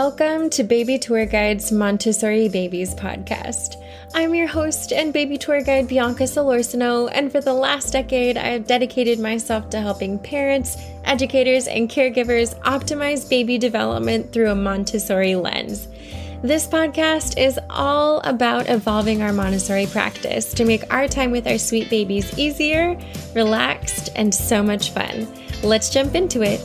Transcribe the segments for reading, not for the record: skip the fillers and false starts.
Welcome to Baby Tour Guide's Montessori Babies podcast. I'm your host and baby tour guide, Bianca Solorsino, and for the last decade, I have dedicated myself to helping parents, educators, and caregivers optimize baby development through a Montessori lens. This podcast is all about evolving our Montessori practice to make our time with our sweet babies easier, relaxed, and so much fun. Let's jump into it.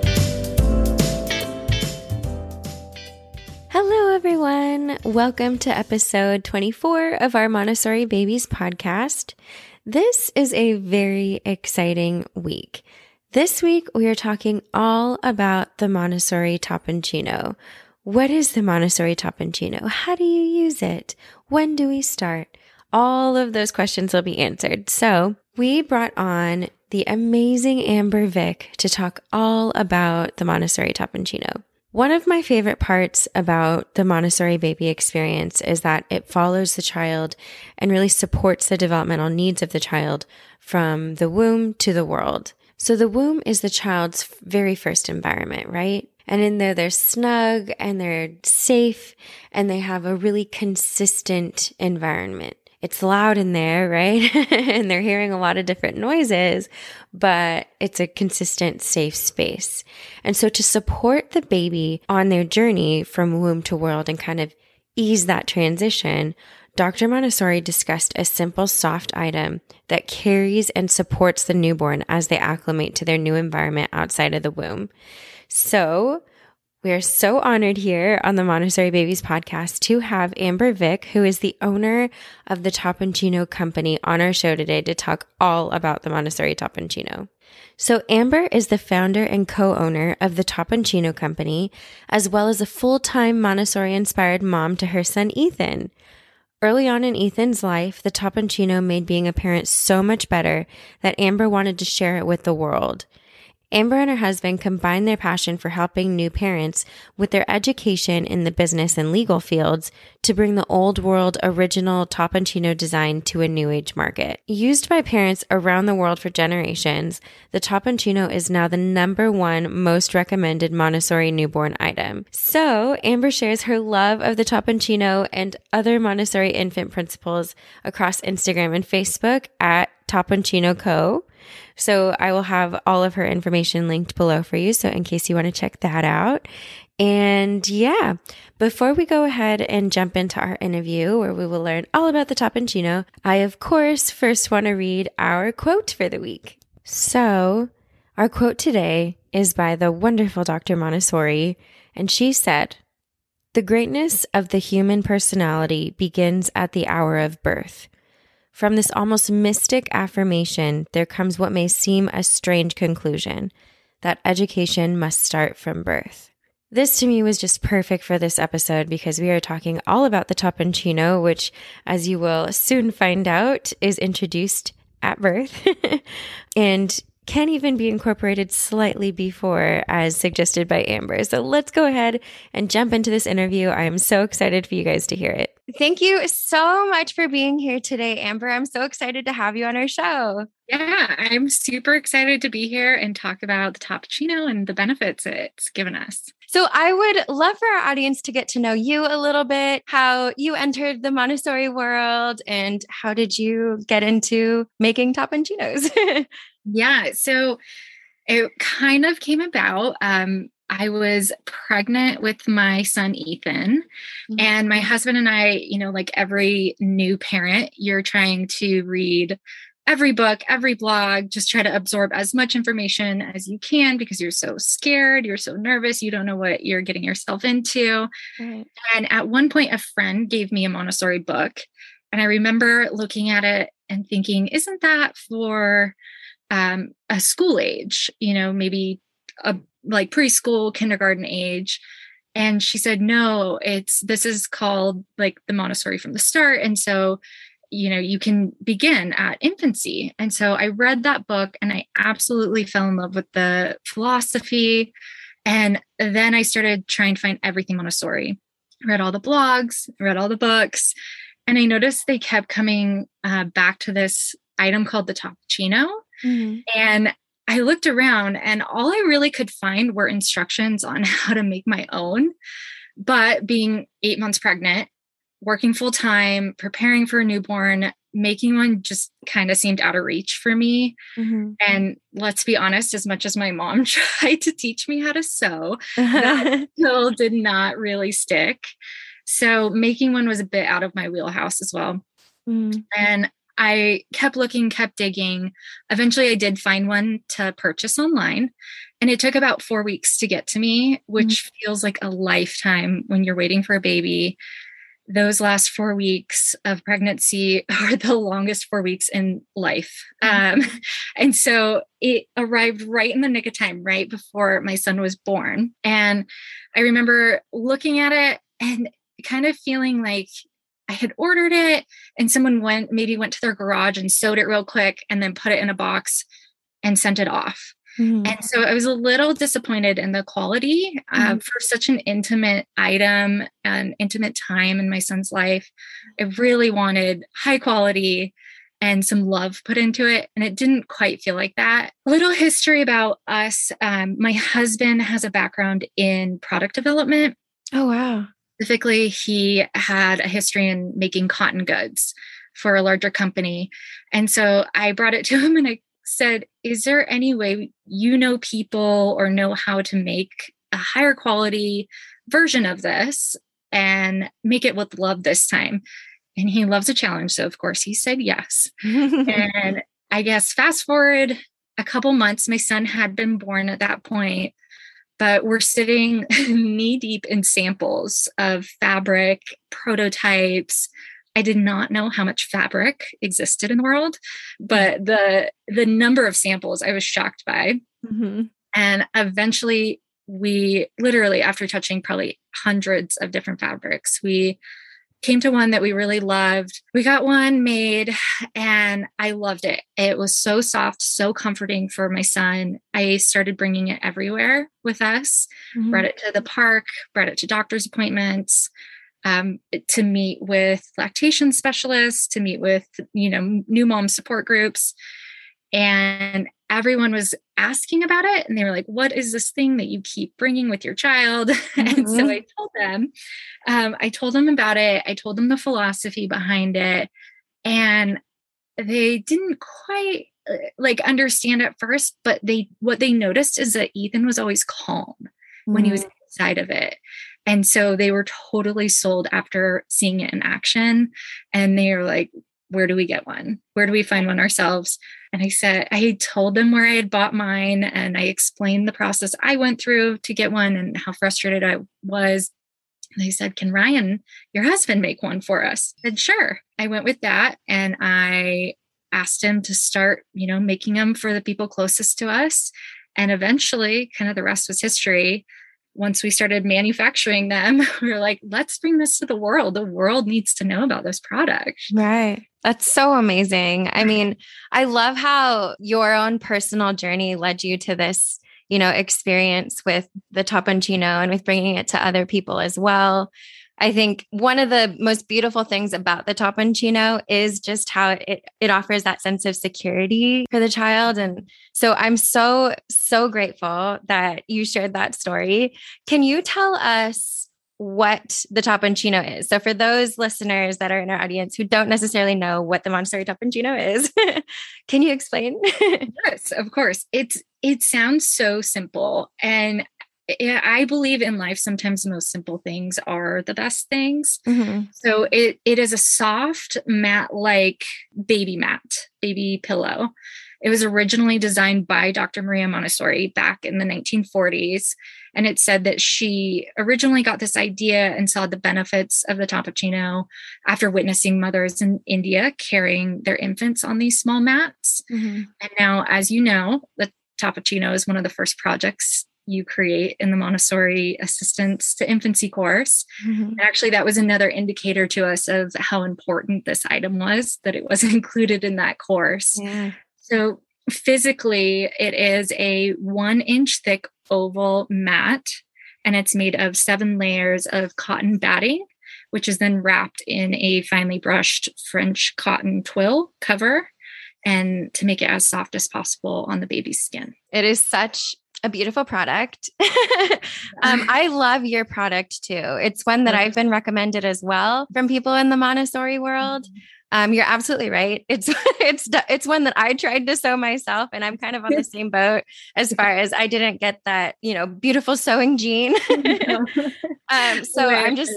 Hello, everyone. Welcome to episode 24 of our Montessori Babies podcast. This is a very exciting week. This week, we are talking all about the Montessori Topponcino. What is the Montessori Topponcino? How do you use it? When do we start? All of those questions will be answered. So we brought on the amazing Amber Vick to talk all about the Montessori Topponcino. One of my favorite parts about the Montessori baby experience is that it follows the child and really supports the developmental needs of the child from the womb to the world. So the womb is the child's very first environment, right? And in there, they're snug and they're safe and they have a really consistent environment. It's loud in there, right? And they're hearing a lot of different noises, but it's a consistent, safe space. And so to support the baby on their journey from womb to world and kind of ease that transition, Dr. Montessori discussed a simple, soft item that carries and supports the newborn as they acclimate to their new environment outside of the womb. So we are so honored here on the Montessori Babies podcast to have Amber Vick, who is the owner of the Topponcino Company, on our show today to talk all about the Montessori Topponcino. So Amber is the founder and co-owner of the Topponcino Company, as well as a full-time Montessori-inspired mom to her son, Ethan. Early on in Ethan's life, the Topponcino made being a parent so much better that Amber wanted to share it with the world. Amber and her husband combined their passion for helping new parents with their education in the business and legal fields to bring the old world original Topponcino design to a new age market. Used by parents around the world for generations, the Topponcino is now the #1 most recommended Montessori newborn item. So Amber shares her love of the Topponcino and other Montessori infant principles across Instagram and Facebook at Topponcino Co. So I will have all of her information linked below for you, so in case you want to check that out. And yeah, before we go ahead and jump into our interview where we will learn all about the Topponcino, I of course first want to read our quote for the week. So our quote today is by the wonderful Dr. Montessori, and she said, "The greatness of the human personality begins at the hour of birth. From this almost mystic affirmation, there comes what may seem a strange conclusion, that education must start from birth." This to me was just perfect for this episode because we are talking all about the Topponcino, which, as you will soon find out, is introduced at birth and can even be incorporated slightly before, as suggested by Amber. So let's go ahead and jump into this interview. I am so excited for you guys to hear it. Thank you so much for being here today, Amber. I'm so excited to have you on our show. Yeah, I'm super excited to be here and talk about the Topponcino and the benefits it's given us. So I would love for our audience to get to know you a little bit, how you entered the Montessori world and how did you get into making Topponcinos? Yeah, so it kind of came about. I was pregnant with my son, Ethan, and my husband and I, like every new parent, you're trying to read every book, every blog, just try to absorb as much information as you can because you're so scared, you're so nervous, you don't know what you're getting yourself into. Right. And at one point, a friend gave me a Montessori book, and I remember looking at it and thinking, isn't that for a school age, maybe like preschool, kindergarten age? And she said, no, this is called like the Montessori from the start. And so, you can begin at infancy. And so I read that book and I absolutely fell in love with the philosophy. And then I started trying to find everything Montessori, read all the blogs, read all the books, and I noticed they kept coming back to this item called the Topponcino. And I looked around and all I really could find were instructions on how to make my own. But being 8 months pregnant, working full time, preparing for a newborn, making one just kind of seemed out of reach for me. Mm-hmm. And let's be honest, as much as my mom tried to teach me how to sew, that still did not really stick. So making one was a bit out of my wheelhouse as well. Mm-hmm. And I kept looking, kept digging. Eventually I did find one to purchase online, and it took about 4 weeks to get to me, which feels like a lifetime when you're waiting for a baby. Those last 4 weeks of pregnancy are the longest 4 weeks in life. And so it arrived right in the nick of time, right before my son was born. And I remember looking at it and kind of feeling like I had ordered it and someone went to their garage and sewed it real quick and then put it in a box and sent it off. Mm-hmm. And so I was a little disappointed in the quality for such an intimate item, an intimate time in my son's life. I really wanted high quality and some love put into it. And it didn't quite feel like that. A little history about us. My husband has a background in product development. Oh, wow. Specifically, he had a history in making cotton goods for a larger company. And so I brought it to him and I said, is there any way you know people or know how to make a higher quality version of this and make it with love this time? And he loves a challenge. So of course he said yes. And I guess fast forward a couple months, my son had been born at that point. But we're sitting knee deep in samples of fabric, prototypes. I did not know how much fabric existed in the world, but the number of samples I was shocked by. Mm-hmm. And eventually we literally, after touching probably hundreds of different fabrics, we came to one that we really loved. We got one made and I loved it. It was so soft, so comforting for my son. I started bringing it everywhere with us, brought it to the park, brought it to doctor's appointments, to meet with lactation specialists, to meet with, new mom support groups. And everyone was asking about it. And they were like, what is this thing that you keep bringing with your child? And so I told them about it. I told them the philosophy behind it. And they didn't quite understand at first, but what they noticed is that Ethan was always calm when he was inside of it. And so they were totally sold after seeing it in action. And they were like, where do we get one? Where do we find one ourselves? And I told them where I had bought mine and I explained the process I went through to get one and how frustrated I was. And they said, can Ryan, your husband, make one for us? I said, sure. I went with that and I asked him to start, making them for the people closest to us. And eventually kind of the rest was history. Once we started manufacturing them, we were like, let's bring this to the world. The world needs to know about this product. Right. That's so amazing. I mean, I love how your own personal journey led you to this, experience with the Topponcino and with bringing it to other people as well. I think one of the most beautiful things about the Topponcino is just how it offers that sense of security for the child. And so I'm so, so grateful that you shared that story. Can you tell us what the Topponcino is? So for those listeners that are in our audience who don't necessarily know what the Montessori Topponcino is, can you explain? Yes, of course. It sounds so simple. And I believe in life, sometimes the most simple things are the best things. Mm-hmm. So it is a soft mat-like baby pillow. It was originally designed by Dr. Maria Montessori back in the 1940s. And it said that she originally got this idea and saw the benefits of the Topponcino after witnessing mothers in India carrying their infants on these small mats. Mm-hmm. And now, as you know, the Topponcino is one of the first projects you create in the Montessori Assistance to Infancy course. Mm-hmm. And actually, that was another indicator to us of how important this item was, that it was included in that course. Yeah. So physically, it is a 1-inch thick oval mat, and it's made of 7 layers of cotton batting, which is then wrapped in a finely brushed French cotton twill cover, and to make it as soft as possible on the baby's skin. It is such a beautiful product. I love your product too. It's one that I've been recommended as well from people in the Montessori world. You're absolutely right. It's one that I tried to sew myself, and I'm kind of on the same boat as far as I didn't get that, beautiful sewing gene. So I'm just,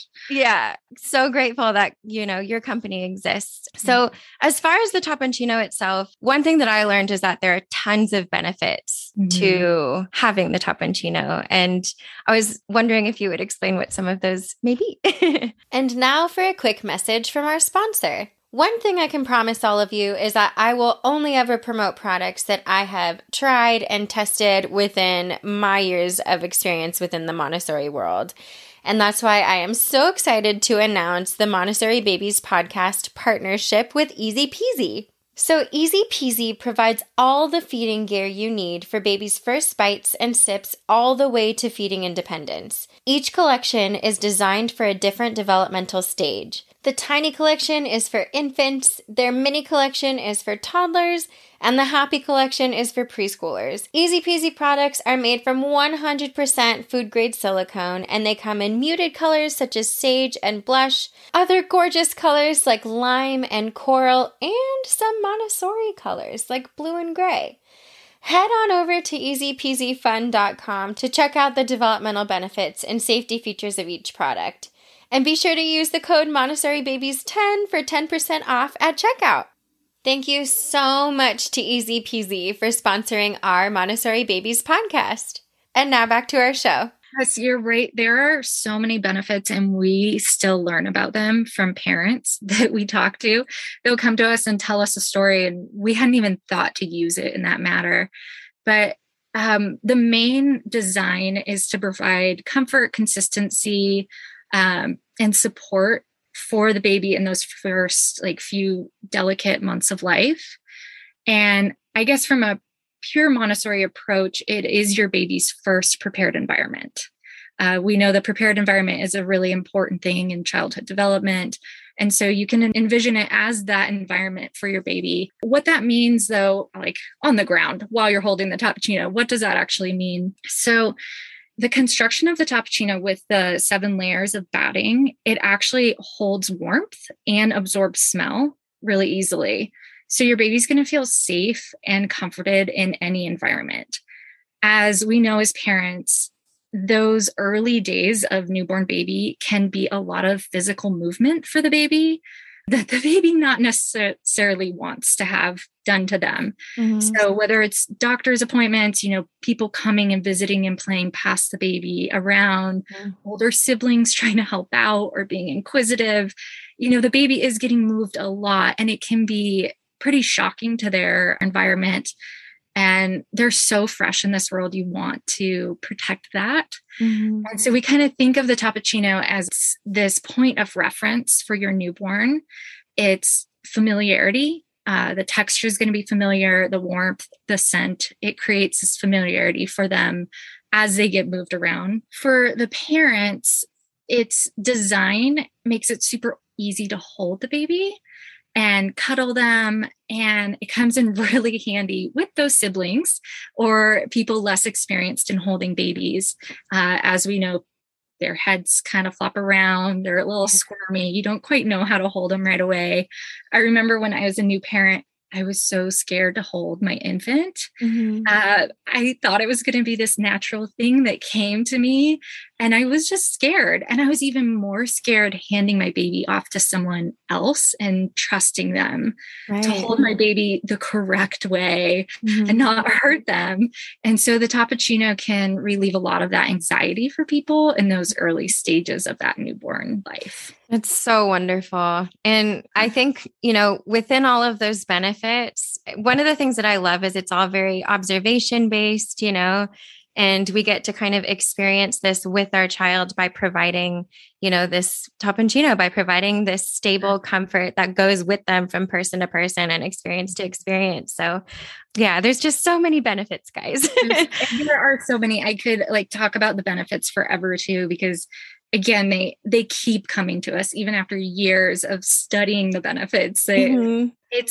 yeah, so grateful that, your company exists. So as far as the Topponcino itself, one thing that I learned is that there are tons of benefits to having the Topponcino. And I was wondering if you would explain what some of those may be. And now for a quick message from our sponsor. One thing I can promise all of you is that I will only ever promote products that I have tried and tested within my years of experience within the Montessori world. And that's why I am so excited to announce the Montessori Babies podcast partnership with Easy Peasy. So Easy Peasy provides all the feeding gear you need for baby's first bites and sips all the way to feeding independence. Each collection is designed for a different developmental stage. The Tiny Collection is for infants, their Mini Collection is for toddlers, and the Happy Collection is for preschoolers. Easy Peasy products are made from 100% food-grade silicone, and they come in muted colors such as sage and blush, other gorgeous colors like lime and coral, and some Montessori colors like blue and gray. Head on over to easypeasyfun.com to check out the developmental benefits and safety features of each product. And be sure to use the code MontessoriBabies10 for 10% off at checkout. Thank you so much to Easy Peasy for sponsoring our Montessori Babies podcast. And now back to our show. Yes, you're right. There are so many benefits, and we still learn about them from parents that we talk to. They'll come to us and tell us a story, and we hadn't even thought to use it in that matter. But the main design is to provide comfort, consistency, and support for the baby in those first few delicate months of life. And I guess from a pure Montessori approach, it is your baby's first prepared environment. We know the prepared environment is a really important thing in childhood development. And so you can envision it as that environment for your baby. What that means, though, on the ground while you're holding the Topponcino, what does that actually mean? So the construction of the Topponcino with the 7 layers of batting, it actually holds warmth and absorbs smell really easily. So your baby's going to feel safe and comforted in any environment. As we know as parents, those early days of newborn baby can be a lot of physical movement for the baby that the baby not necessarily wants to have done to them. So whether it's doctor's appointments, people coming and visiting and playing past the baby around, older siblings trying to help out or being inquisitive, the baby is getting moved a lot, and it can be pretty shocking to their environment. And they're so fresh in this world, you want to protect that. And so we kind of think of the Topponcino as this point of reference for your newborn. It's familiarity. The texture is going to be familiar, the warmth, the scent. It creates this familiarity for them as they get moved around. For the parents, its design makes it super easy to hold the baby and cuddle them. And it comes in really handy with those siblings or people less experienced in holding babies. As we know, their heads kind of flop around. They're a little squirmy. You don't quite know how to hold them right away. I remember when I was a new parent, I was so scared to hold my infant. I thought it was going to be this natural thing that came to me. And I was just scared. And I was even more scared handing my baby off to someone else and trusting them to hold my baby the correct way and not hurt them. And so the Topponcino can relieve a lot of that anxiety for people in those early stages of that newborn life. It's so wonderful. And I think, within all of those benefits, one of the things that I love is it's all very observation based, and we get to kind of experience this with our child by providing, this Topponcino, by providing this stable comfort that goes with them from person to person and experience to experience. So yeah, there's just so many benefits, guys. There are so many. I could talk about the benefits forever too, because again, they keep coming to us even after years of studying the benefits. It's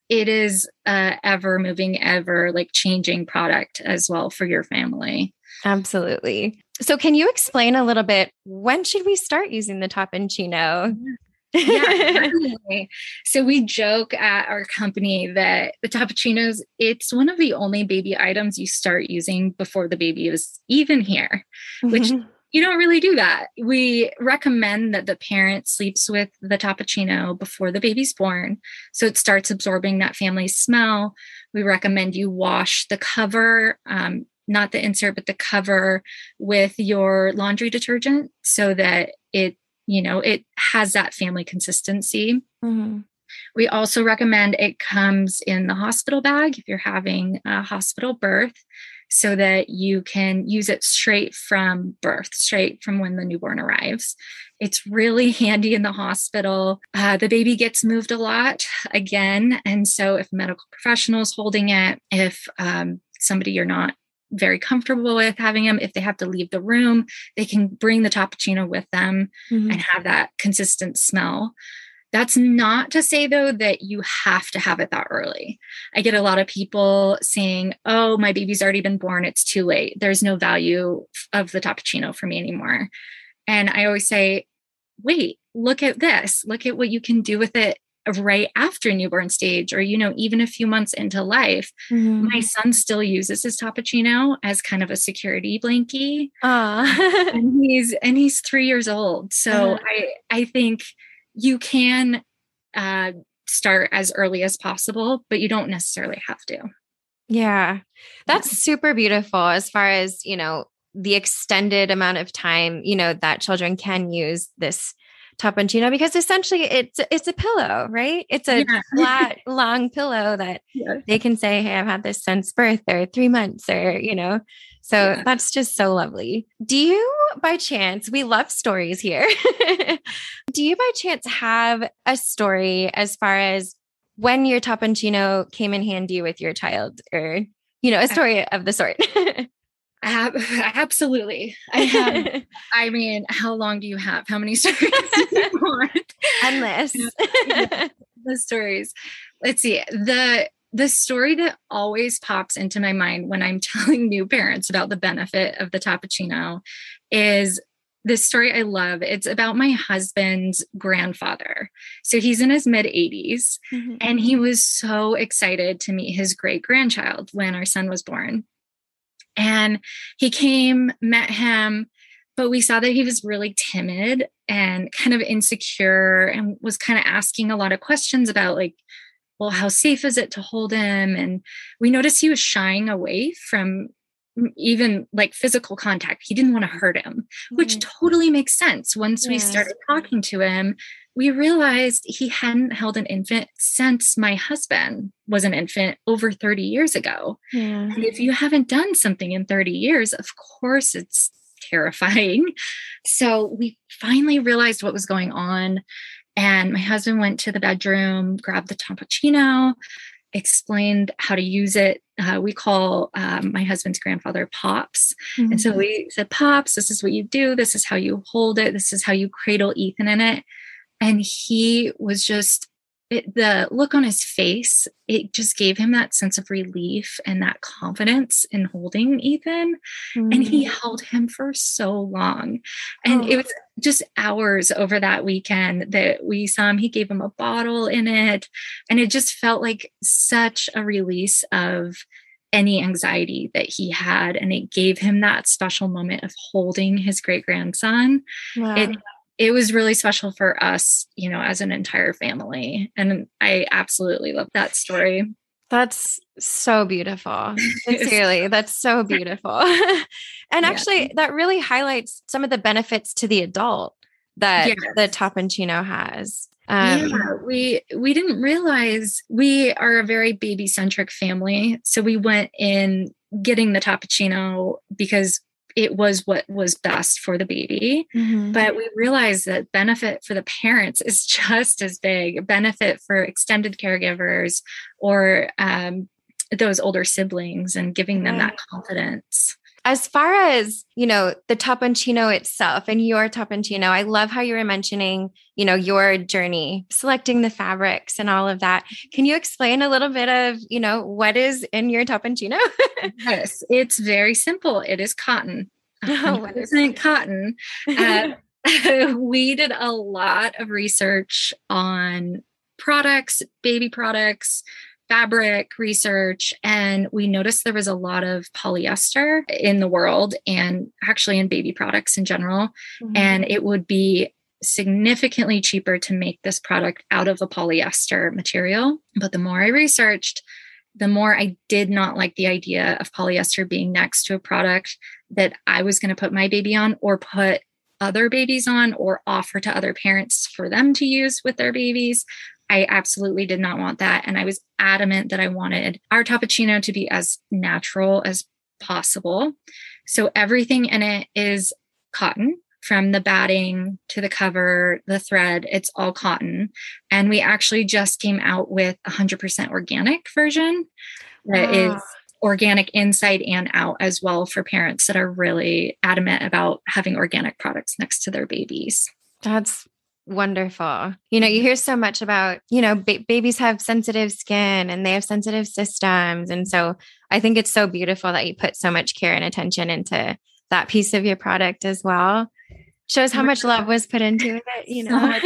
it is a ever moving, ever like changing product as well for your family. Absolutely. So can you explain a little bit, when should we start using the Toppin-Chino? Yeah, definitely. So we joke at our company that the Toppuccinos, it's one of the only baby items you start using before the baby is even here, which you don't really do that. We recommend that the parent sleeps with the Toppuccino before the baby's born, so it starts absorbing that family smell. We recommend you wash the cover, not the insert, but the cover, with your laundry detergent so that it has that family consistency. Mm-hmm. We also recommend it comes in the hospital bag if you're having a hospital birth, so that you can use it straight from birth, straight from when the newborn arrives. It's really handy in the hospital. The baby gets moved a lot again. And so if medical professionals holding it, if somebody you're not very comfortable with having them, if they have to leave the room, they can bring the Toppuccino with them and have that consistent smell. That's not to say, though, that you have to have it that early. I get a lot of people saying, oh, my baby's already been born, it's too late, there's no value of the Toppuccino for me anymore. And I always say, wait, look at this. Look at what you can do with it right after newborn stage, or, even a few months into life. My son still uses his Toppuccino as kind of a security blankie. and he's 3 years old. So I think you can start as early as possible, but you don't necessarily have to. Yeah, that's super beautiful as far as, the extended amount of time, that children can use this Toppuccino, because essentially it's a pillow, right? It's a flat, long pillow that they can say, hey, I've had this since birth, or 3 months, or, so that's just so lovely. Do you, by chance, we love stories here. Do you by chance have a story as far as when your Toppuccino came in handy with your child, or, a story of the sort? Absolutely. I have. I mean, how long do you have? How many stories do you want? Endless. The stories. Let's see. The story that always pops into my mind when I'm telling new parents about the benefit of the Toppuccino is this story I love. It's about my husband's grandfather. So he's in his mid-80s, and he was so excited to meet his great-grandchild when our son was born. And he came, met him, but we saw that he was really timid and kind of insecure, and was kind of asking a lot of questions about, like, well, how safe is it to hold him? And we noticed he was shying away from even like physical contact. He didn't want to hurt him, which totally makes sense. Once we started talking to him, we realized he hadn't held an infant since my husband was an infant over 30 years ago. And if you haven't done something in 30 years, of course it's terrifying. So we finally realized what was going on. And my husband went to the bedroom, grabbed the Toppuccino, explained how to use it. We call my husband's grandfather Pops. And so we said, Pops, this is what you do. This is how you hold it. This is how you cradle Ethan in it. And he was just, the look on his face, it just gave him that sense of relief and that confidence in holding Ethan. And he held him for so long. And it was just hours over that weekend that we saw him. He gave him a bottle in it. And it just felt like such a release of any anxiety that he had. And it gave him that special moment of holding his great-grandson. Wow. It was really special for us, as an entire family. And I absolutely love that story. That's so beautiful. Sincerely, that's so beautiful. And actually, that really highlights some of the benefits to the adult that the Toppuccino has. We didn't realize we are a very baby-centric family. So we went in getting the Toppuccino because it was what was best for the baby. But we realized that benefit for the parents is just as big. Benefit for extended caregivers or those older siblings, and giving them that confidence. As far as, the Topponcino itself and your Topponcino, I love how you were mentioning, your journey, selecting the fabrics and all of that. Can you explain a little bit of, what is in your Topponcino? Yes, it's very simple. It is cotton, Oh, 100% cotton. We did a lot of research on products, baby products, fabric research, and we noticed there was a lot of polyester in the world and actually in baby products in general. Mm-hmm. And it would be significantly cheaper to make this product out of a polyester material. But the more I researched, the more I did not like the idea of polyester being next to a product that I was going to put my baby on or put other babies on or offer to other parents for them to use with their babies. I absolutely did not want that. And I was adamant that I wanted our Topponcino to be as natural as possible. So everything in it is cotton, from the batting to the cover, the thread, it's all cotton. And we actually just came out with 100% organic version that is organic inside and out as well for parents that are really adamant about having organic products next to their babies. That's wonderful. You hear so much about, babies have sensitive skin and they have sensitive systems. And so I think it's so beautiful that you put so much care and attention into that piece of your product as well. Shows how much love was put into it, So much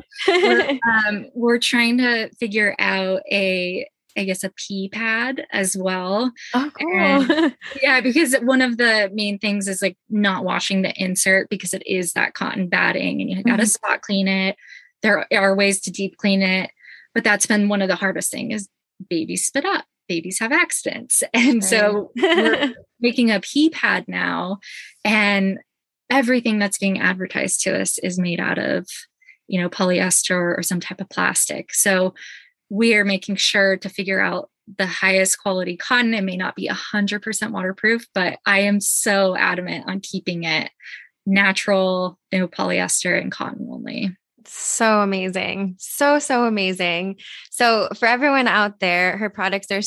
love. We're trying to figure out a pee pad as well. Oh, cool. And, yeah, because one of the main things is like not washing the insert because it is that cotton batting and you got to spot clean it. There are ways to deep clean it, but that's been one of the hardest things is babies spit up. Babies have accidents. And so we're making a pee pad now, and everything that's being advertised to us is made out of, polyester or some type of plastic. So we are making sure to figure out the highest quality cotton. It may not be 100% waterproof, but I am so adamant on keeping it natural, polyester and cotton only. So amazing. So amazing. So for everyone out there, her products are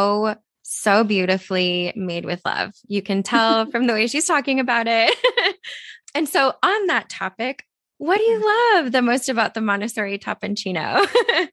so beautifully made with love. You can tell from the way she's talking about it. And so on that topic, what do you love the most about the Montessori Topponcino?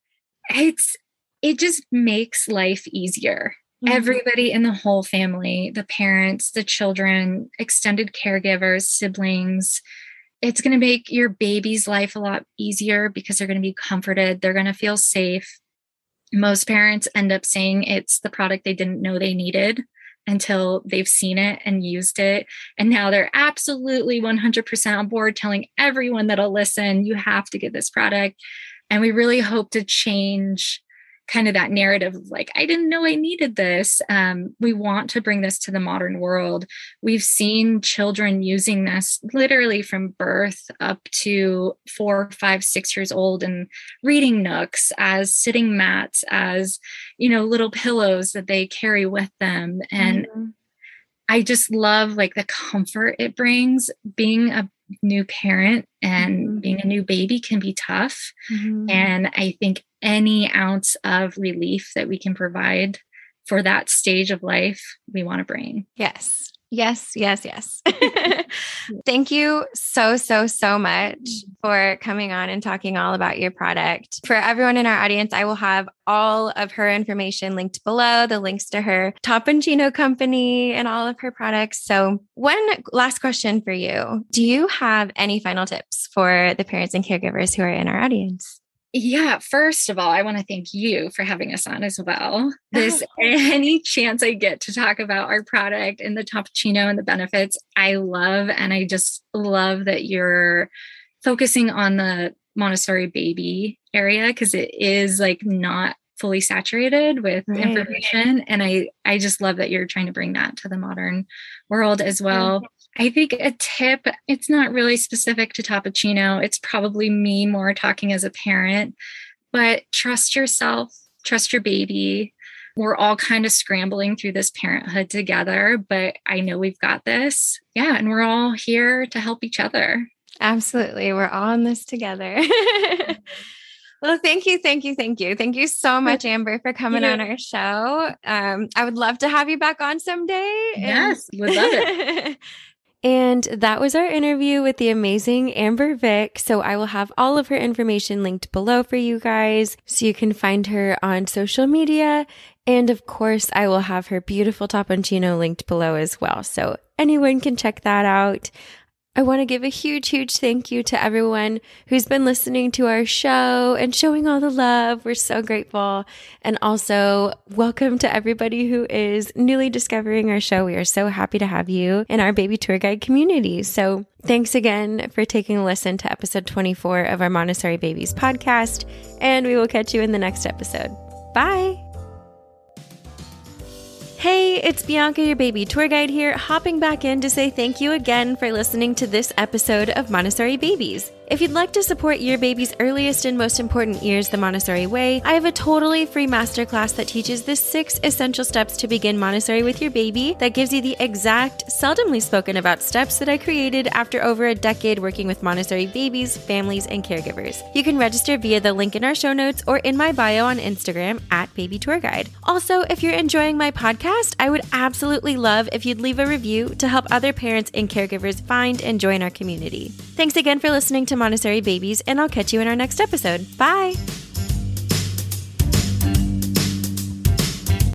It just makes life easier. Mm-hmm. Everybody in the whole family, the parents, the children, extended caregivers, siblings, it's going to make your baby's life a lot easier because they're going to be comforted. They're going to feel safe. Most parents end up saying it's the product they didn't know they needed until they've seen it and used it. And now they're absolutely 100% on board telling everyone that'll listen, you have to get this product. And we really hope to change kind of that narrative of like, I didn't know I needed this. We want to bring this to the modern world. We've seen children using this literally from birth up to 4, 5, 6 years old and reading nooks as sitting mats, as, little pillows that they carry with them. And I just love like the comfort it brings. Being a new parent and being a new baby can be tough. And I think any ounce of relief that we can provide for that stage of life, we want to bring. Yes. Thank you so much for coming on and talking all about your product. For everyone in our audience, I will have all of her information linked below, the links to her Topponcino company and all of her products. So one last question for you. Do you have any final tips for the parents and caregivers who are in our audience? Yeah, first of all, I want to thank you for having us on as well. Any chance I get to talk about our product and the Topponcino and the benefits, I love. And I just love that you're focusing on the Montessori baby area because it is like not fully saturated with information. And I just love that you're trying to bring that to the modern world as well. I think a tip, it's not really specific to Topponcino. It's probably me more talking as a parent, but trust yourself, trust your baby. We're all kind of scrambling through this parenthood together, but I know we've got this. Yeah. And we're all here to help each other. Absolutely. We're all in this together. Well, thank you. Thank you. Thank you. Thank you so much, Amber, for coming on our show. I would love to have you back on someday. Yes, would love it. And that was our interview with the amazing Amber Vick. So I will have all of her information linked below for you guys so you can find her on social media. And of course, I will have her beautiful Topponcino linked below as well. So anyone can check that out. I want to give a huge, huge thank you to everyone who's been listening to our show and showing all the love. We're so grateful. And also welcome to everybody who is newly discovering our show. We are so happy to have you in our baby tour guide community. So thanks again for taking a listen to episode 24 of our Montessori Babies podcast. And we will catch you in the next episode. Bye. Hey, it's Bianca, your baby tour guide here, hopping back in to say thank you again for listening to this episode of Montessori Babies. If you'd like to support your baby's earliest and most important years the Montessori way, I have a totally free masterclass that teaches the 6 essential steps to begin Montessori with your baby that gives you the exact, seldomly spoken about steps that I created after over a decade working with Montessori babies, families, and caregivers. You can register via the link in our show notes or in my bio on Instagram @BabyTourGuide. Also, if you're enjoying my podcast, I would absolutely love if you'd leave a review to help other parents and caregivers find and join our community. Thanks again for listening to Montessori Babies, and I'll catch you in our next episode. Bye!